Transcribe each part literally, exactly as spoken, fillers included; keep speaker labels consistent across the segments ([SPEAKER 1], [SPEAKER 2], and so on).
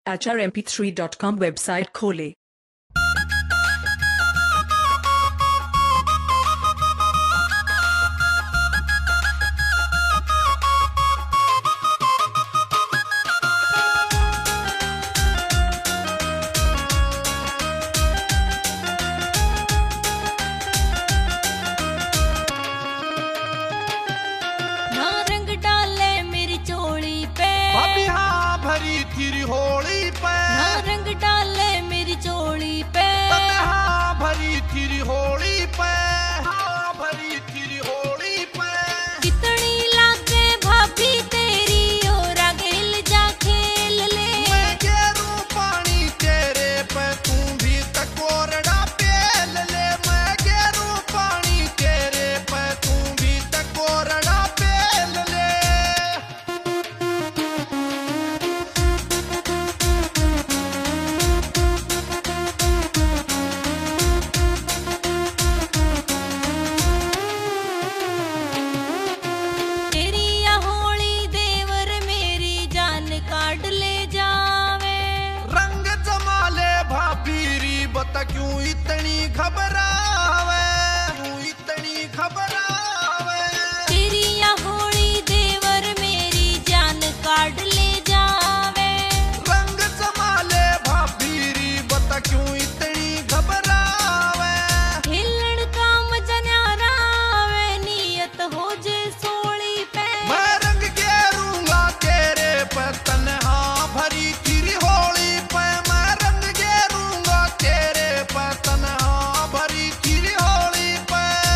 [SPEAKER 1] H R M P three dot com website खोलें।
[SPEAKER 2] तेरी होली पे
[SPEAKER 3] ना रंग डाले मेरी चोली पे,
[SPEAKER 2] हाँ भरी तेरी होली पे, हाँ भरी तेरी होली पे।
[SPEAKER 3] कितनी लागे भाभी तेरी और आगे जा खेल ले।
[SPEAKER 2] मैं गेरू पानी तेरे पे तू भी तकोरड़ा पेल ले। मैं गेरू पानी तेरे पे तू भी तकोरड़ा पेल ले। बता क्यों इतनी घबरावे, क्यों इतनी घबरावे।
[SPEAKER 3] तेरी या होली देवर मेरी जान काट ले जावे।
[SPEAKER 2] रंग संभाले भाभीरी बता क्यों इतनी घबरावे।
[SPEAKER 3] हिलण का मजा न्यारा वे नियत हो जे सोली पे।
[SPEAKER 2] मैं रंग गेरूंगा तेरे पे तन्हा भरी तेरी होली पे। मैं रंग गेरूंगा तेरे पे तन्हा भरी तेरी होली पे।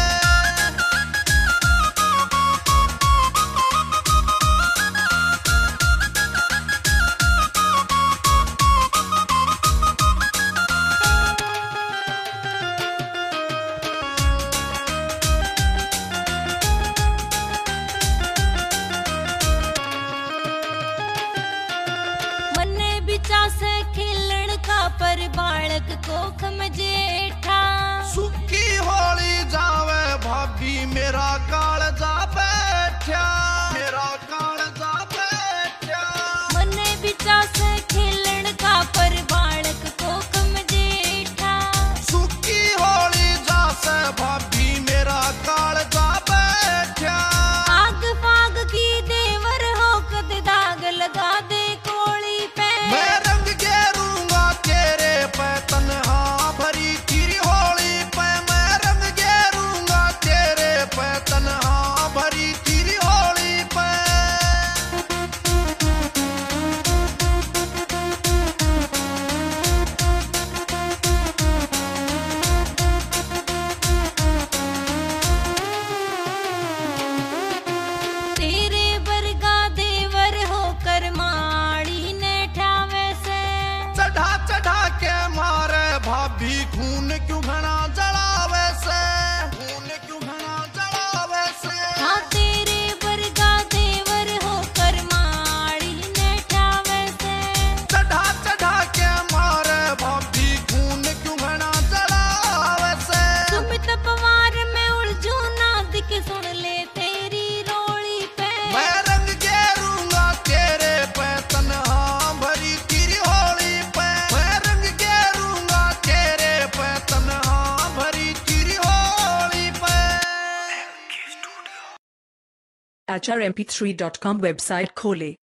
[SPEAKER 3] मन्ने बिचा से खिलण का पर बालक कोख में जेठा।
[SPEAKER 2] सुखी होली जावे भाभी मेरा काल जा बैठा, मेरा काल जा बैठा।
[SPEAKER 3] मन्ने बिचा से खिलण का पर बालक कोख में जेठा।
[SPEAKER 2] सुखी होली जा से भाभी मेरा काल जा बैठा।
[SPEAKER 3] आग फाग की देवर हो कद दाग लगा दे कोली पे।
[SPEAKER 2] मैं रंग गेरूंगा तेरे पे तन्हा भरी तेरी होली पे। मैं रंग गेरूंगा तेरे पे तन्हा भरी तेरी होली पे।
[SPEAKER 3] तेरे बरगा देवर होकर माड़ी ने ठावे से।
[SPEAKER 2] चढ़ा चढ़ा के मारे भाभी खून क्यों घना जलावे से, खून क्यों घना जलावे से।
[SPEAKER 3] हाँ तेरे बरगा देवर होकर माड़ी ने ठावे से।
[SPEAKER 2] चढ़ा चढ़ा के मारे भाभी खून क्यों घना जलावे से।
[SPEAKER 3] सुमित पवार में उलझू ना दिख सुन ले तेरी रोली पे।
[SPEAKER 2] मैं रंग गेरूंगा तेरे पे तन्हा भरी तेरी होली पे। मैं रंग गेरूंगा तेरे पे तन्हा भरी तेरी होली पे।
[SPEAKER 1] H R M P three dot com website खोलें।